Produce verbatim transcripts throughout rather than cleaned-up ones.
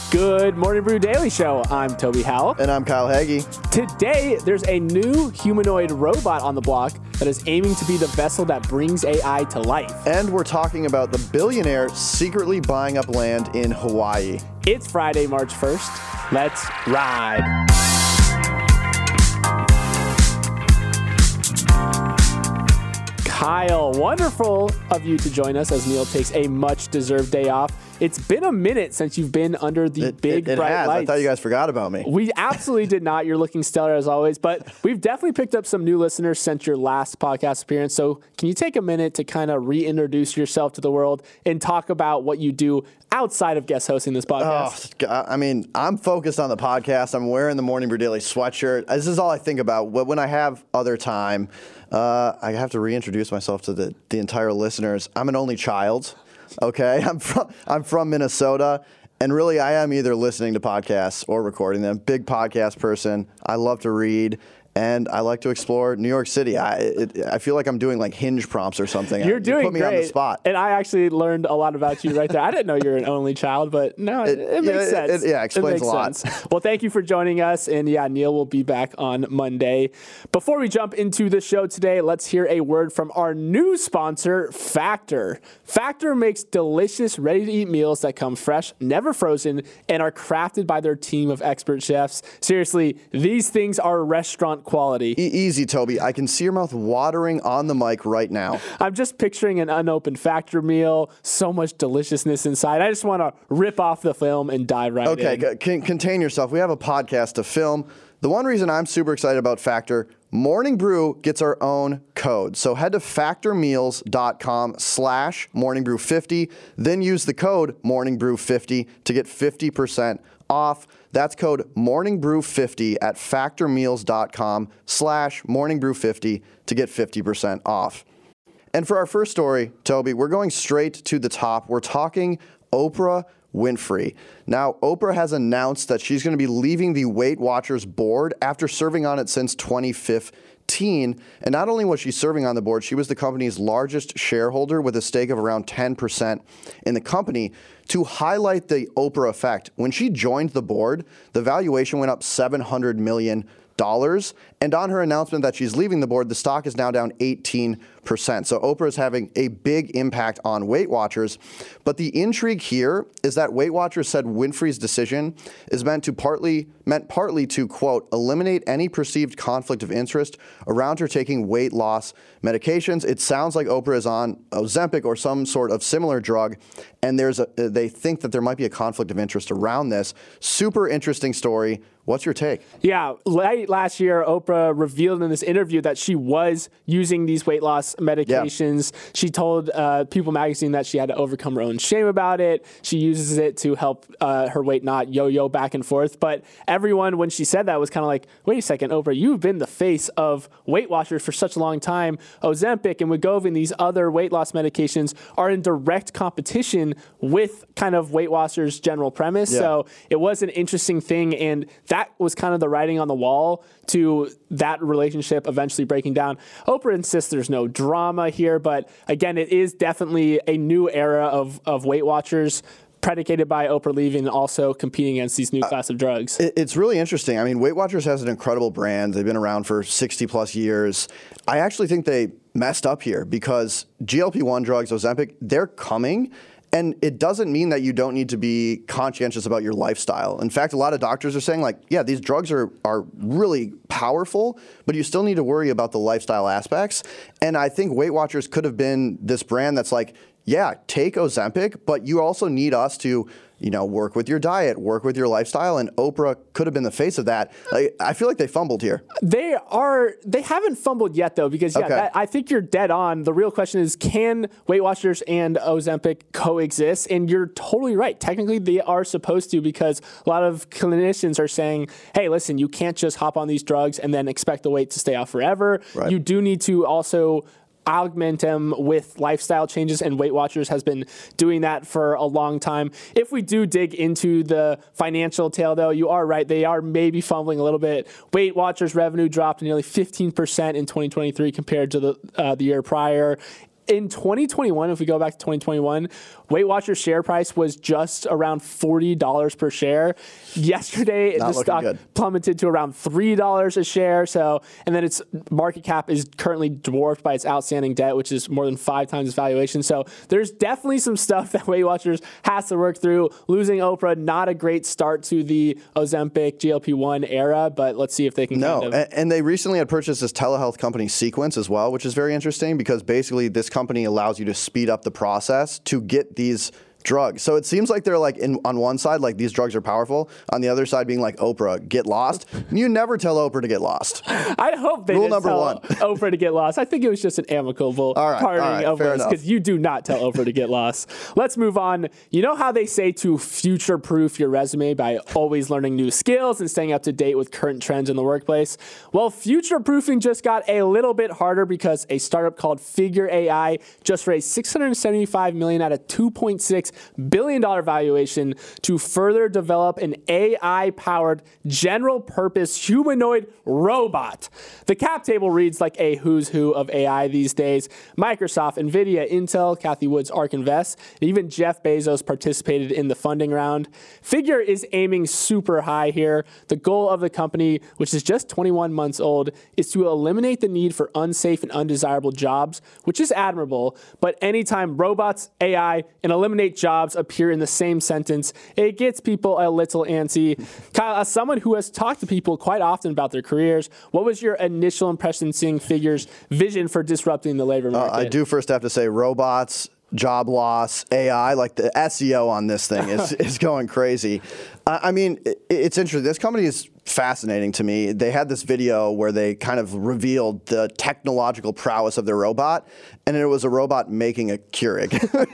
Good Morning Brew Daily Show. I'm Toby Howell. And I'm Kyle Hagee. Today, there's a new humanoid robot on the block that is aiming to be the vessel that brings A I to life. And we're talking about the billionaire secretly buying up land in Hawaii. It's Friday, March first. Let's ride. Kyle, wonderful of you to join us as Neil takes a much-deserved day off. It's been a minute since you've been under the it, big it, it bright has. lights. I thought you guys forgot about me. We absolutely did not. You're looking stellar as always, but we've definitely picked up some new listeners since your last podcast appearance. So can you take a minute to kind of reintroduce yourself to the world and talk about what you do outside of guest hosting this podcast? Oh, I mean, I'm focused on the podcast. I'm wearing the Morning Brew Daily sweatshirt. This is all I think about. When I have other time, uh, I have to reintroduce myself to the, the entire listeners. I'm an only child. Okay, I'm from I'm from Minnesota, and really I am either listening to podcasts or recording them. Big podcast person. I love to read, and I like to explore New York City. I it, I feel like I'm doing like Hinge prompts or something. You're you doing put me great. on the spot. And I actually learned a lot about you right there. I didn't know you're an only child, but no, it, it makes yeah, sense. It, yeah, explains it makes a lot. Sense. Well, thank you for joining us. And yeah, Neil will be back on Monday. Before we jump into the show today, let's hear a word from our new sponsor, Factor. Factor makes delicious, ready-to-eat meals that come fresh, never frozen, and are crafted by their team of expert chefs. Seriously, these things are restaurant quality. E- easy, Toby. I can see your mouth watering on the mic right now. I'm just picturing an unopened Factor meal, so much deliciousness inside. I just want to rip off the film and dive right okay, in. Okay, c- contain yourself. We have a podcast to film. The one reason I'm super excited about Factor, Morning Brew gets our own code. So head to factormeals.com slash morningbrew50, then use the code morningbrew50 to get fifty percent off. That's code morningbrew50 at factormeals.com slash morningbrew50 to get fifty percent off. And for our first story, Toby, we're going straight to the top. We're talking Oprah Winfrey. Now, Oprah has announced that she's going to be leaving the Weight Watchers board after serving on it since twenty fifteen. And not only was she serving on the board, she was the company's largest shareholder with a stake of around ten percent in the company. To highlight the Oprah effect, when she joined the board, the valuation went up seven hundred million dollars. And on her announcement that she's leaving the board, the stock is now down eighteen percent. So Oprah is having a big impact on Weight Watchers. But the intrigue here is that Weight Watchers said Winfrey's decision is meant to partly meant partly to, quote, eliminate any perceived conflict of interest around her taking weight loss medications. It sounds like Oprah is on Ozempic or some sort of similar drug, and there's a, they think that there might be a conflict of interest around this. Super interesting story. What's your take? Yeah, late last year, Oprah revealed in this interview that she was using these weight loss medications. Yeah. She told uh, People magazine that she had to overcome her own shame about it. She uses it to help uh, her weight not yo-yo back and forth. But everyone, when she said that, was kind of like, wait a second, Oprah, you've been the face of Weight Watchers for such a long time. Ozempic and Wegovy and these other weight loss medications are in direct competition with kind of Weight Watchers' general premise. Yeah. So it was an interesting thing, and that was kind of the writing on the wall to that relationship eventually breaking down. Oprah insists there's no drama here, but again, it is definitely a new era of, of Weight Watchers, predicated by Oprah leaving and also competing against these new class of drugs. Uh, it's really interesting. I mean, Weight Watchers has an incredible brand. They've been around for sixty plus years. I actually think they messed up here because G L P one drugs, Ozempic, they're coming. And it doesn't mean that you don't need to be conscientious about your lifestyle. In fact, a lot of doctors are saying, like, yeah, these drugs are are really powerful, but you still need to worry about the lifestyle aspects. And I think Weight Watchers could have been this brand that's like, yeah, take Ozempic, but you also need us to, you know, work with your diet, work with your lifestyle, and Oprah could have been the face of that. Like, I feel like they fumbled here. They are, they haven't fumbled yet, though, because, yeah, okay. that, I think you're dead on. The real question is, can Weight Watchers and Ozempic coexist? And you're totally right. Technically, they are supposed to, because a lot of clinicians are saying, hey, listen, you can't just hop on these drugs and then expect the weight to stay off forever. Right. You do need to also augment them with lifestyle changes, and Weight Watchers has been doing that for a long time. If we do dig into the financial tale, though, you are right. They are maybe fumbling a little bit. Weight Watchers revenue dropped nearly fifteen percent in twenty twenty-three compared to the uh, the year prior. In twenty twenty-one, if we go back to twenty twenty-one, Weight Watchers share price was just around forty dollars per share. Yesterday, Not the stock good. plummeted to around three dollars a share. So, and then its market cap is currently dwarfed by its outstanding debt, which is more than five times its valuation. So there's definitely some stuff that Weight Watchers has to work through. Losing Oprah, not a great start to the Ozempic G L P one era, but let's see if they can No, kind of... and, and they recently had purchased this telehealth company Sequence as well, which is very interesting because basically this company allows you to speed up the process to get these drugs. So it seems like they're like in, on one side, like these drugs are powerful. On the other side being like, Oprah, get lost. You never tell Oprah to get lost. I hope they Rule didn't number tell one. Oprah to get lost. I think it was just an amicable All right, parting all right, of fair this enough. because you do not tell Oprah to get lost. Let's move on. You know how they say to future-proof your resume by always learning new skills and staying up to date with current trends in the workplace? Well, future-proofing just got a little bit harder because a startup called Figure A I just raised six hundred seventy-five million dollars at a two point six billion dollars valuation to further develop an A I-powered general-purpose humanoid robot. The cap table reads like a who's who of A I these days. Microsoft, NVIDIA, Intel, Cathie Wood's ARK Invest, and even Jeff Bezos participated in the funding round. Figure is aiming super high here. The goal of the company, which is just twenty-one months old, is to eliminate the need for unsafe and undesirable jobs, which is admirable, but anytime robots, A I, and eliminate jobs appear in the same sentence, it gets people a little antsy. Kyle, as someone who has talked to people quite often about their careers, what was your initial impression seeing Figure's vision for disrupting the labor market? Uh, I do first have to say robots, job loss, A I, like the S E O on this thing is, is going crazy. I, I mean, it, it's interesting. This company is fascinating to me. They had this video where they kind of revealed the technological prowess of their robot, and it was a robot making a Keurig.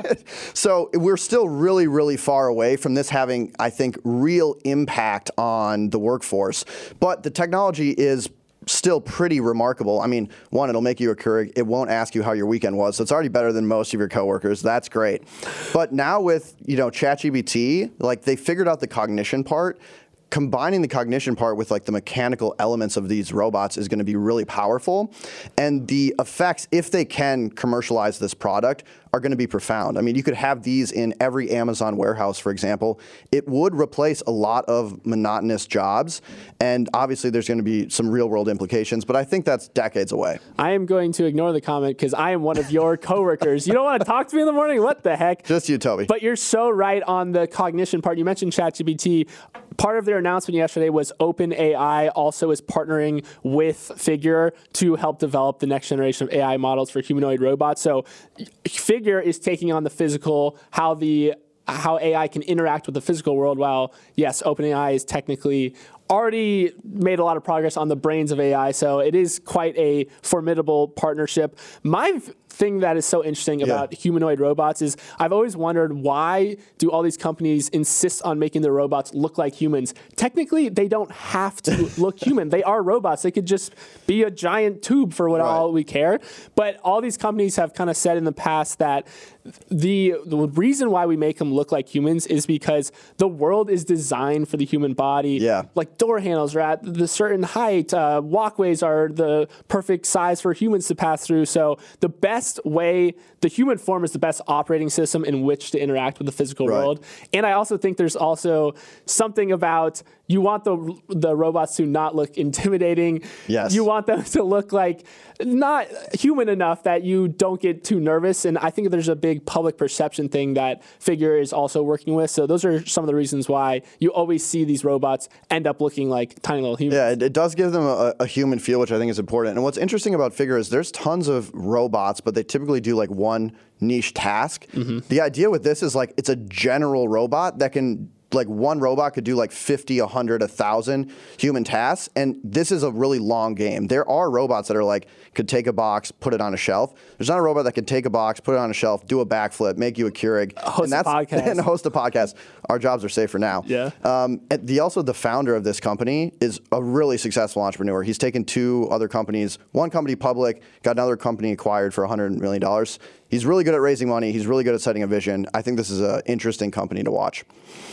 So we're still really, really far away from this having, I think, real impact on the workforce. But the technology is still pretty remarkable. I mean, one, it'll make you a Keurig. It won't ask you how your weekend was, so it's already better than most of your coworkers. That's great. But now with, you know, ChatGPT, like they figured out the cognition part. Combining the cognition part with like the mechanical elements of these robots is going to be really powerful. And the effects, if they can commercialize this product, are going to be profound. I mean, you could have these in every Amazon warehouse, for example. It would replace a lot of monotonous jobs. And obviously there's going to be some real world implications, but I think that's decades away. I am going to ignore the comment because I am one of your coworkers. You don't want to talk to me in the morning? What the heck? Just you, Toby. But you're so right on the cognition part. You mentioned ChatGPT. Part of their announcement yesterday was OpenAI also is partnering with Figure to help develop the next generation of A I models for humanoid robots. So Figure is taking on the physical, how the how A I can interact with the physical world, while, yes, OpenAI is technically already made a lot of progress on the brains of A I. So it is quite a formidable partnership. My thing that is so interesting about yeah. humanoid robots is I've always wondered, why do all these companies insist on making their robots look like humans? Technically, they don't have to look human. They are robots. They could just be a giant tube for what right. all we care. But all these companies have kind of said in the past that the, the reason why we make them look like humans is because the world is designed for the human body. Yeah. Like door handles are at the certain height. Uh, walkways are the perfect size for humans to pass through. So the best way, the human form is the best operating system in which to interact with the physical right. world. And I also think there's also something about, you want the the robots to not look intimidating. Yes. You want them to look like not human enough that you don't get too nervous. And I think there's a big public perception thing that Figure is also working with. So those are some of the reasons why you always see these robots end up looking like tiny little humans. Yeah, it, it does give them a, a human feel, which I think is important. And what's interesting about Figure is there's tons of robots, but they typically do like one niche task. Mm-hmm. The idea with this is like it's a general robot that can, like one robot could do like fifty, a hundred, a thousand human tasks. And this is a really long game. There are robots that are like, could take a box, put it on a shelf. There's not a robot that can take a box, put it on a shelf, do a backflip, make you a Keurig. Host and that's, a podcast. And host a podcast. Our jobs are safe for now. Yeah. Um, and the, also the founder of this company is a really successful entrepreneur. He's taken two other companies, one company public, got another company acquired for one hundred million dollars. He's really good at raising money. He's really good at setting a vision. I think this is an interesting company to watch.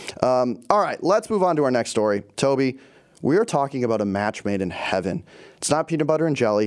Um, all right, let's move on to our next story. Toby, we are talking about a match made in heaven. It's not peanut butter and jelly.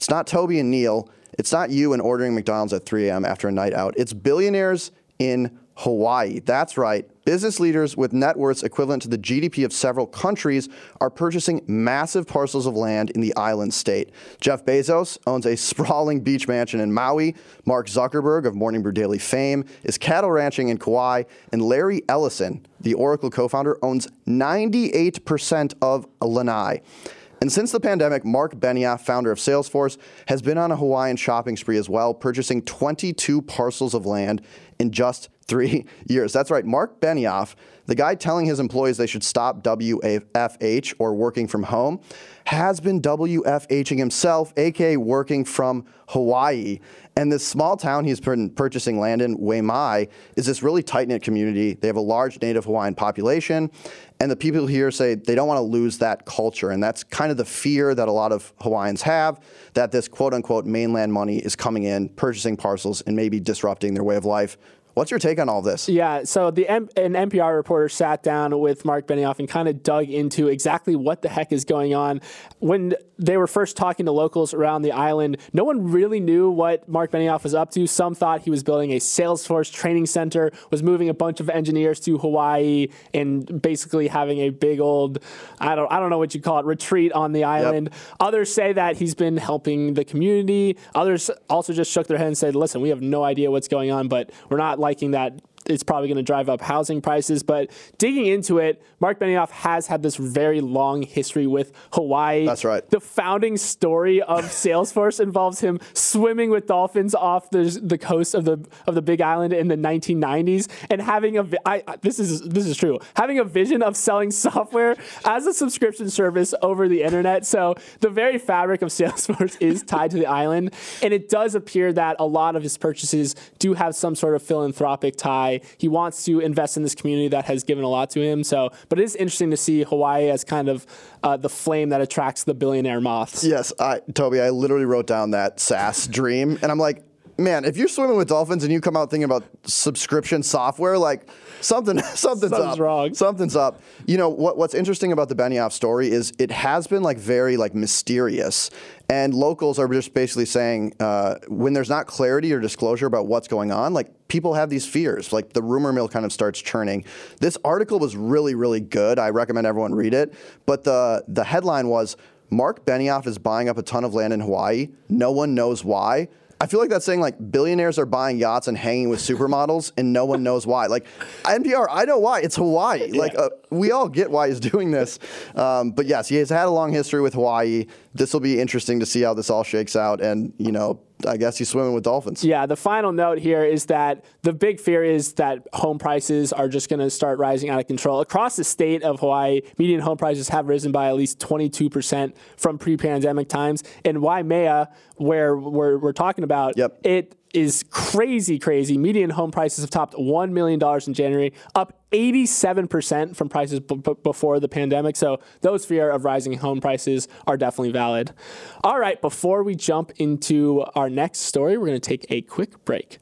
It's not Toby and Neil. It's not you and ordering McDonald's at three a.m. after a night out. It's billionaires in Hawaii. That's right. Business leaders with net worths equivalent to the G D P of several countries are purchasing massive parcels of land in the island state. Jeff Bezos owns a sprawling beach mansion in Maui. Mark Zuckerberg of Morning Brew Daily fame is cattle ranching in Kauai. And Larry Ellison, the Oracle co-founder, owns ninety-eight percent of Lanai. And since the pandemic, Mark Benioff, founder of Salesforce, has been on a Hawaiian shopping spree as well, purchasing twenty-two parcels of land in just three years. That's right, Mark Benioff, the guy telling his employees they should stop W F H or working from home, has been W F H ing himself, aka working from Hawaii. And this small town he's been purchasing land in, Waimai, is this really tight-knit community. They have a large native Hawaiian population, and the people here say they don't want to lose that culture. And that's kind of the fear that a lot of Hawaiians have, that this quote-unquote mainland money is coming in, purchasing parcels, and maybe disrupting their way of life. What's your take on all this? Yeah, so the M- an N P R reporter sat down with Mark Benioff and kind of dug into exactly what the heck is going on. When they were first talking to locals around the island, no one really knew what Mark Benioff was up to. Some thought he was building a Salesforce training center, was moving a bunch of engineers to Hawaii, and basically having a big old, I don't, I don't know what you call it, retreat on the island. Yep. Others say that he's been helping the community. Others also just shook their head and said, listen, we have no idea what's going on, but we're not liking that it's probably going to drive up housing prices. But digging into it, Mark Benioff has had this very long history with Hawaii. That's right. The founding story of Salesforce involves him swimming with dolphins off the the coast of the of the Big Island in the nineteen nineties, and having a I, this is this is true having a vision of selling software as a subscription service over the internet. So the very fabric of Salesforce is tied to the island, and it does appear that a lot of his purchases do have some sort of philanthropic tie. He wants to invest in this community that has given a lot to him. So, but it is interesting to see Hawaii as kind of uh, the flame that attracts the billionaire moths. Yes, I, Toby, I literally wrote down that SaaS dream, and I'm like, man, if you're swimming with dolphins and you come out thinking about subscription software, like something, something's, something's up. wrong. Something's up. You know what? What's interesting about the Benioff story is it has been like very like mysterious, and locals are just basically saying uh, when there's not clarity or disclosure about what's going on, like people have these fears. Like the rumor mill kind of starts churning. This article was really, really good. I recommend everyone read it. But the the headline was, Mark Benioff is buying up a ton of land in Hawaii. No one knows why. I feel like that's saying like billionaires are buying yachts and hanging with supermodels and no one knows why. Like N P R, I know why. It's Hawaii. Yeah. Like uh, we all get why he's doing this. Um, but yes, he has had a long history with Hawaii. This will be interesting to see how this all shakes out. And, you know, I guess he's swimming with dolphins. Yeah, the final note here is that the big fear is that home prices are just going to start rising out of control. Across the state of Hawaii, median home prices have risen by at least twenty-two percent from pre-pandemic times. In Waimea, where we're, we're talking about, yep. it is crazy, crazy. Median home prices have topped one million dollars in January, up eighty-seven percent from prices b- b- before the pandemic. So those fear of rising home prices are definitely valid. All right, before we jump into our next story, we're going to take a quick break.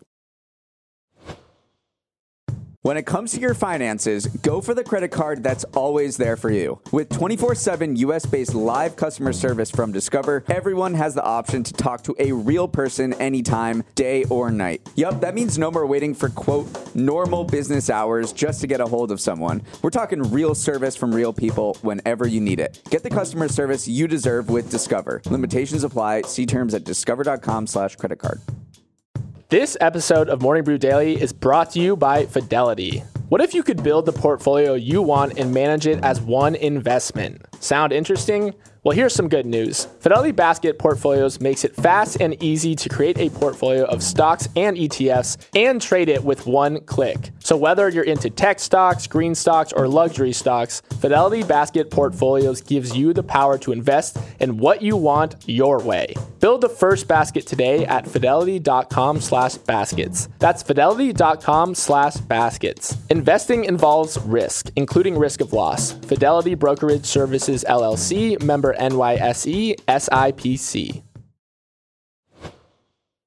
When it comes to your finances, go for the credit card that's always there for you. With twenty-four seven U S-based live customer service from Discover, everyone has the option to talk to a real person anytime, day or night. Yup, that means no more waiting for, quote, normal business hours just to get a hold of someone. We're talking real service from real people whenever you need it. Get the customer service you deserve with Discover. Limitations apply. See terms at discover.com slash credit card. This episode of Morning Brew Daily is brought to you by Fidelity. What if you could build the portfolio you want and manage it as one investment? Sound interesting? Well, here's some good news. Fidelity Basket Portfolios makes it fast and easy to create a portfolio of stocks and E T Fs and trade it with one click. So whether you're into tech stocks, green stocks, or luxury stocks, Fidelity Basket Portfolios gives you the power to invest in what you want your way. Build the first basket today at fidelity.com slash baskets. That's fidelity.com slash baskets. Investing involves risk, including risk of loss. Fidelity Brokerage Services, L L C, member N Y S E, S I P C.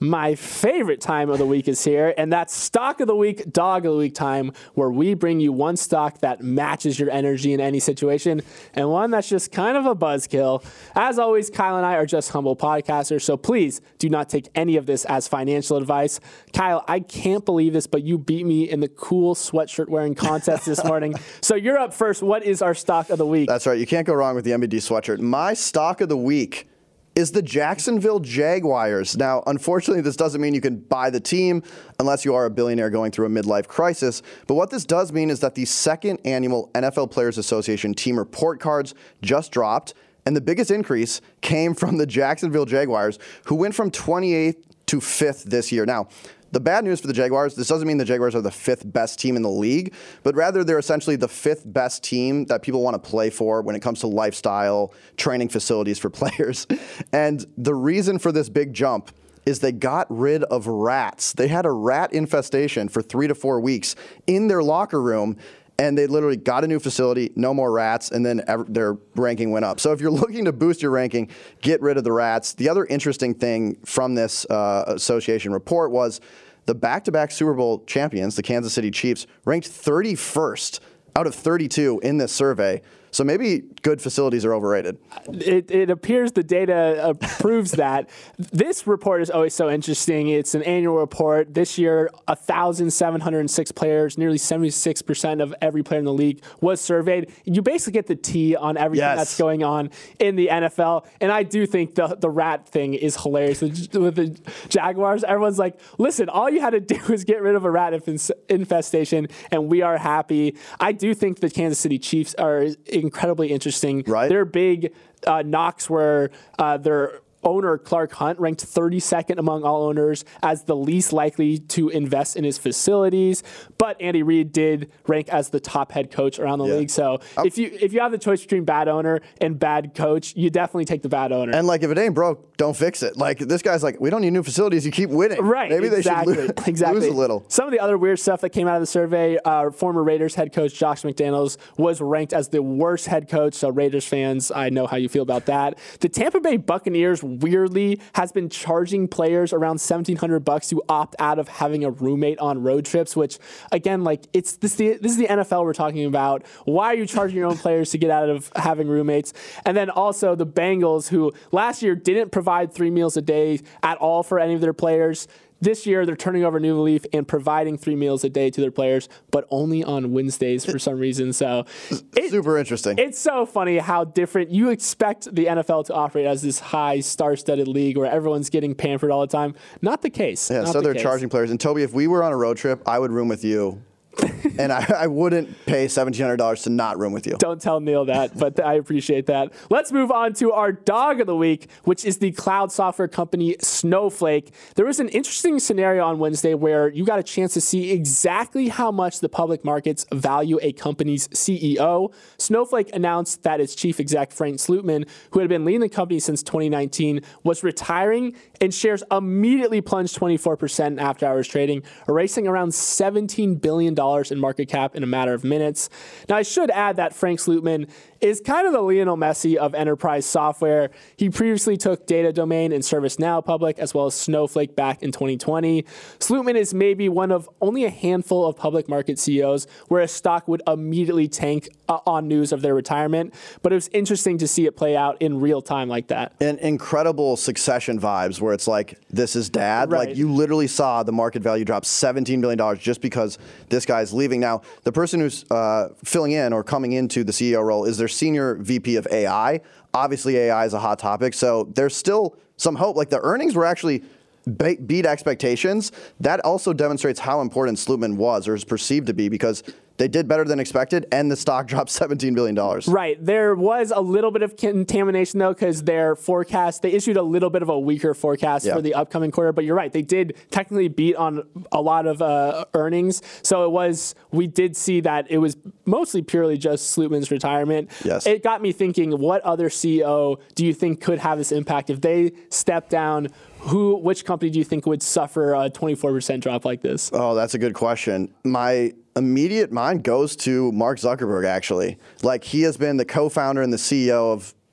My favorite time of the week is here, and that's Stock of the Week, Dog of the Week time, where we bring you one stock that matches your energy in any situation, and one that's just kind of a buzzkill. As always, Kyle and I are just humble podcasters, so please do not take any of this as financial advice. Kyle, I can't believe this, but you beat me in the cool sweatshirt wearing contest this morning. So you're up first. What is our Stock of the Week? That's right. You can't go wrong with the M B D sweatshirt. My Stock of the Week is the Jacksonville Jaguars. Now, unfortunately, this doesn't mean you can buy the team unless you are a billionaire going through a midlife crisis. But what this does mean is that the second annual N F L Players Association team report cards just dropped, and the biggest increase came from the Jacksonville Jaguars, who went from twenty-eighth to fifth this year. Now, the bad news for the Jaguars, this doesn't mean the Jaguars are the fifth best team in the league, but rather they're essentially the fifth best team that people want to play for when it comes to lifestyle, training facilities for players. And the reason for this big jump is they got rid of rats. They had a rat infestation for three to four weeks in their locker room, and they literally got a new facility, no more rats, and then ev- their ranking went up. So if you're looking to boost your ranking, get rid of the rats. The other interesting thing from this uh, association report was the back-to-back Super Bowl champions, the Kansas City Chiefs, ranked thirty-first out of thirty-two in this survey. So maybe good facilities are overrated. It, it appears the data uh, proves that. This report is always so interesting. It's an annual report. This year, one thousand seven hundred six players, nearly seventy-six percent of every player in the league was surveyed. You basically get the T on everything yes. that's going on in the N F L. And I do think the, the rat thing is hilarious. With the Jaguars, everyone's like, listen, all you had to do was get rid of a rat infestation, and we are happy. I do think the Kansas City Chiefs are incredibly interesting. Right. Their big uh, knocks were uh, their owner, Clark Hunt, ranked thirty-second among all owners as the least likely to invest in his facilities. But Andy Reid did rank as the top head coach around the yeah. league. So um, if you if you have the choice between bad owner and bad coach, you definitely take the bad owner. And like, if it ain't broke, don't fix it. Like, this guy's like, we don't need new facilities. You keep winning. Right. Maybe exactly, they should lose, exactly. lose a little. Some of the other weird stuff that came out of the survey, uh, former Raiders head coach Josh McDaniels was ranked as the worst head coach. So Raiders fans, I know how you feel about that. The Tampa Bay Buccaneers, weirdly, has been charging players around seventeen hundred bucks to opt out of having a roommate on road trips, which, again, like, it's this, the, this is the N F L we're talking about. Why are you charging your own players to get out of having roommates? And then also the Bengals, who last year didn't provide three meals a day at all for any of their players. This year, they're turning over a new leaf and providing three meals a day to their players, but only on Wednesdays for some reason. So, it, super interesting. It's so funny how different you expect the N F L to operate as this high star-studded league where everyone's getting pampered all the time. Not the case. Yeah, Not so the they're case. charging players. And Toby, if we were on a road trip, I would room with you. And I, I wouldn't pay seventeen hundred dollars to not room with you. Don't tell Neil that, but I appreciate that. Let's move on to our dog of the week, which is the cloud software company Snowflake. There was an interesting scenario on Wednesday where you got a chance to see exactly how much the public markets value a company's C E O. Snowflake announced that its chief exec, Frank Slootman, who had been leading the company since twenty nineteen, was retiring, and shares immediately plunged twenty-four percent in after-hours trading, erasing around seventeen billion dollars in market cap in a matter of minutes. Now, I should add that Frank Slootman is kind of the Lionel Messi of enterprise software. He previously took Data Domain and ServiceNow public, as well as Snowflake back in twenty twenty. Slootman is maybe one of only a handful of public market C E Os where a stock would immediately tank uh, on news of their retirement, but it was interesting to see it play out in real time like that. And incredible Succession vibes where it's like, this is dad. Right. Like, you literally saw the market value drop seventeen billion dollars just because this guy's leaving. Now, the person who's uh, filling in or coming into the C E O role is their senior V P of A I. Obviously, A I is a hot topic, so there's still some hope. Like, the earnings were actually be- beat expectations. That also demonstrates how important Slootman was or is perceived to be, because they did better than expected, and the stock dropped seventeen billion dollars. Right. There was a little bit of contamination, though, because their forecast, they issued a little bit of a weaker forecast yeah. for the upcoming quarter. But you're right. They did technically beat on a lot of uh, earnings. So it was, we did see that it was mostly purely just Slootman's retirement. Yes. It got me thinking, what other C E O do you think could have this impact? If they step down, who, which company do you think would suffer a twenty-four percent drop like this? Oh, that's a good question. My immediate mind goes to Mark Zuckerberg, actually. Like, he has been the co-founder and the C E O of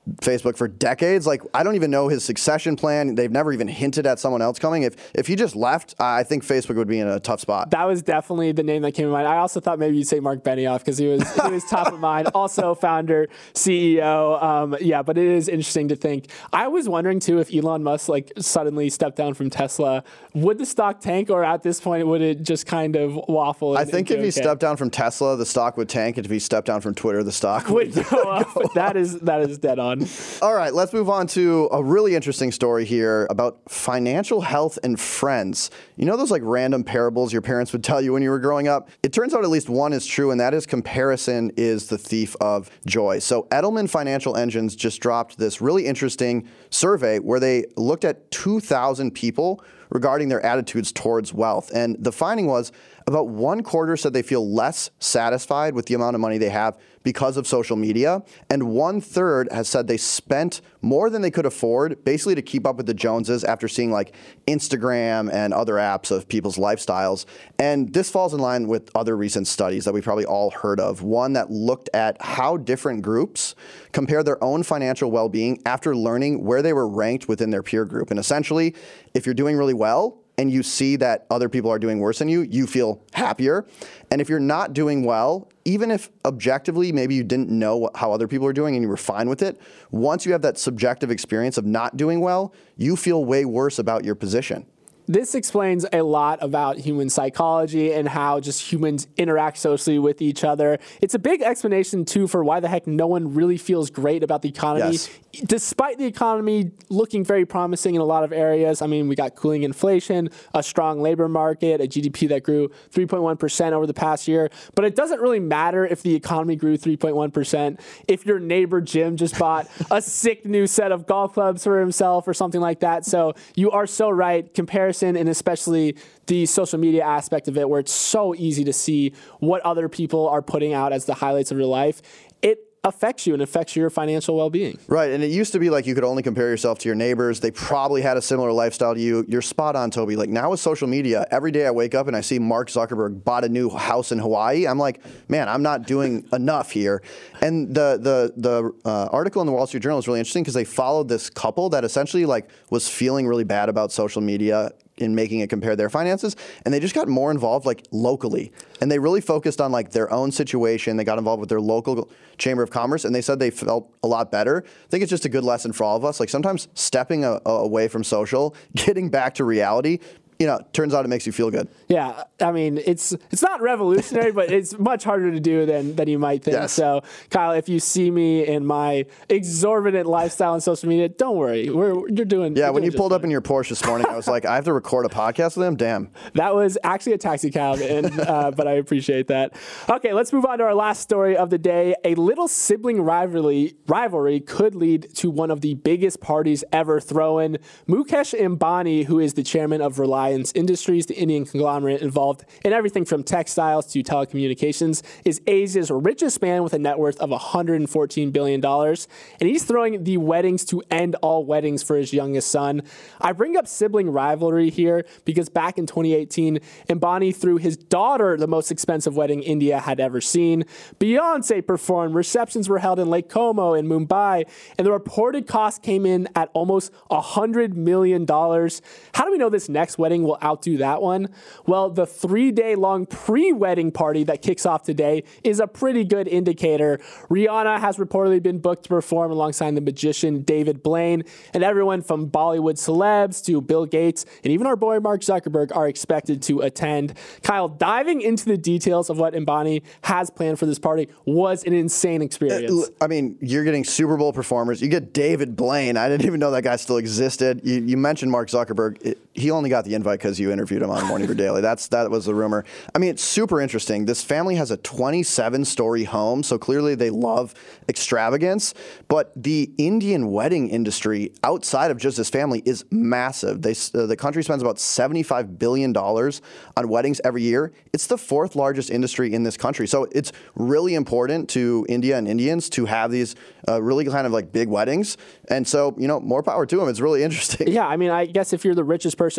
Facebook for decades. Like, I don't even know his succession plan. They've never even hinted at someone else coming. If if he just left, I think Facebook would be in a tough spot. That was definitely the name that came to mind. I also thought maybe you'd say Mark Benioff because he was he was top of mind. Also founder, C E O. Um, yeah, but it is interesting to think. I was wondering too if Elon Musk like suddenly stepped down from Tesla, would the stock tank, or at this point would it just kind of waffle? I think if okay? he stepped down from Tesla, the stock would tank. And if he stepped down from Twitter, the stock would, would go up. Go that is that is dead on. All right, let's move on to a really interesting story here about financial health and friends. You know those like random parables your parents would tell you when you were growing up? It turns out at least one is true, and that is comparison is the thief of joy. So Edelman Financial Engines just dropped this really interesting survey where they looked at two thousand people regarding their attitudes towards wealth. And the finding was about one quarter said they feel less satisfied with the amount of money they have because of social media. And one third has said they spent more than they could afford basically to keep up with the Joneses after seeing like Instagram and other apps of people's lifestyles. And this falls in line with other recent studies that we probably all heard of. One that looked at how different groups compare their own financial well-being after learning where they were ranked within their peer group. And essentially, if you're doing really well, and you see that other people are doing worse than you, you feel happier. And if you're not doing well, even if objectively maybe you didn't know how other people are doing and you were fine with it, once you have that subjective experience of not doing well, you feel way worse about your position. This explains a lot about human psychology and how just humans interact socially with each other. It's a big explanation, too, for why the heck no one really feels great about the economy. Yes. Despite the economy looking very promising in a lot of areas. I mean, we got cooling inflation, a strong labor market, a G D P that grew three point one percent over the past year. But it doesn't really matter if the economy grew three point one percent if your neighbor Jim just bought a sick new set of golf clubs for himself or something like that. So you are so right. Comparison, and especially the social media aspect of it, where it's so easy to see what other people are putting out as the highlights of your life, it affects you and affects your financial well-being. Right, and it used to be like you could only compare yourself to your neighbors. They probably had a similar lifestyle to you. You're spot on, Toby. Like now with social media, every day I wake up and I see Mark Zuckerberg bought a new house in Hawaii. I'm like, man, I'm not doing enough here. And the the the uh, article in the Wall Street Journal is really interesting because they followed this couple that essentially like was feeling really bad about social media in making it compare their finances, and they just got more involved like locally, and they really focused on like their own situation. They got involved with their local chamber of commerce, and they said they felt a lot better. I think it's just a good lesson for all of us. Like sometimes stepping a, a away from social, getting back to reality, you know, turns out it makes you feel good. Yeah, I mean, it's it's not revolutionary, but it's much harder to do than than you might think. Yes. So, Kyle, if you see me in my exorbitant lifestyle on social media, don't worry. We're you're doing. Yeah, you're when doing you pulled fine. up in your Porsche this morning, I was like, I have to record a podcast with him. Damn. That was actually a taxi cab, and uh, but I appreciate that. Okay, let's move on to our last story of the day. A little sibling rivalry rivalry could lead to one of the biggest parties ever thrown. Mukesh Ambani, who is the chairman of Reliance Industries, the Indian conglomerate involved in everything from textiles to telecommunications, is Asia's richest man with a net worth of one hundred fourteen billion dollars. And he's throwing the weddings to end all weddings for his youngest son. I bring up sibling rivalry here because back in twenty eighteen, Ambani threw his daughter the most expensive wedding India had ever seen. Beyonce performed. Receptions were held in Lake Como in Mumbai, and the reported cost came in at almost one hundred million dollars. How do we know this next wedding will outdo that one? Well, the three-day-long pre-wedding party that kicks off today is a pretty good indicator. Rihanna has reportedly been booked to perform alongside the magician David Blaine, and everyone from Bollywood celebs to Bill Gates and even our boy Mark Zuckerberg are expected to attend. Kyle, diving into the details of what Ambani has planned for this party was an insane experience. I mean, you're getting Super Bowl performers. You get David Blaine. I didn't even know that guy still existed. You, you mentioned Mark Zuckerberg. It, he only got the invite because you interviewed him on Morning Brew Daily. That's that was the rumor. I mean, it's super interesting. This family has a twenty-seven story home, so clearly they love extravagance. But the Indian wedding industry outside of just this family is massive. They uh, the country spends about seventy-five billion dollars on weddings every year. It's the fourth largest industry in this country, so it's really important to India and Indians to have these uh, really kind of like big weddings. And so, you know, more power to them. It's really interesting. Yeah, I mean, I guess if you're the richest person in India,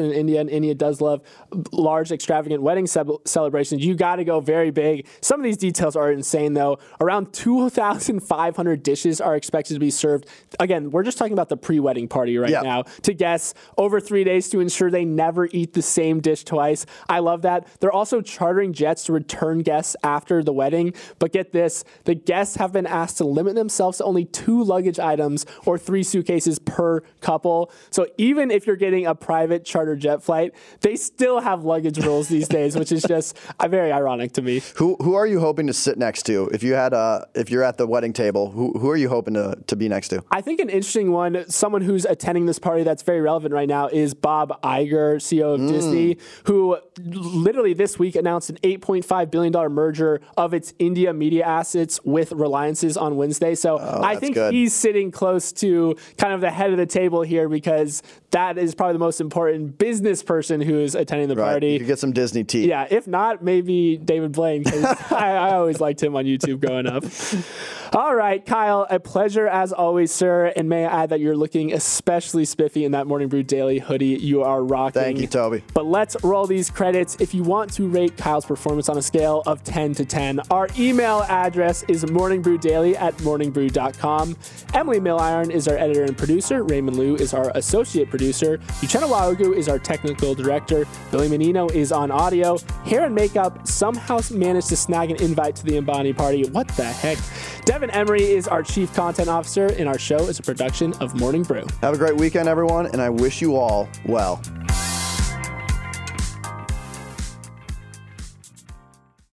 India does love large, extravagant wedding ce- celebrations. You got to go very big. Some of these details are insane, though. Around two thousand five hundred dishes are expected to be served. Again, we're just talking about the pre-wedding party right yep. now. To guests over three days to ensure they never eat the same dish twice. I love that. They're also chartering jets to return guests after the wedding. But get this, the guests have been asked to limit themselves to only two luggage items or three suitcases per couple. So even if you're getting a private charter jet flight, they still have luggage rules these days, which is just uh, very ironic to me. Who who are you hoping to sit next to if you had a if you're at the wedding table? Who who are you hoping to to be next to? I think an interesting one, someone who's attending this party that's very relevant right now, is Bob Iger, C E O of mm. Disney, who literally this week announced an eight point five billion dollars merger of its India media assets with Reliance's on Wednesday. So oh, I think good. he's sitting close to kind of the head of the table here because that is probably the most important business person who is attending the right. party. You could get some Disney tea. Yeah, if not, maybe David Blaine, because I, I always liked him on YouTube growing up. All right, Kyle, a pleasure as always, sir. And may I add that you're looking especially spiffy in that Morning Brew Daily hoodie you are rocking. Thank you, Toby. But let's roll these credits. If you want to rate Kyle's performance on a scale of ten to ten, our email address is morningbrewdaily at morningbrew dot com. Emily Milliron is our editor and producer. Raymond Liu is our associate producer. Uchenna Waogu is our technical director. Billy Menino is on audio. Hair and makeup somehow managed to snag an invite to the Ambani party. What the heck? Devin Emery is our chief content officer, and our show is a production of Morning Brew. Have a great weekend, everyone, and I wish you all well.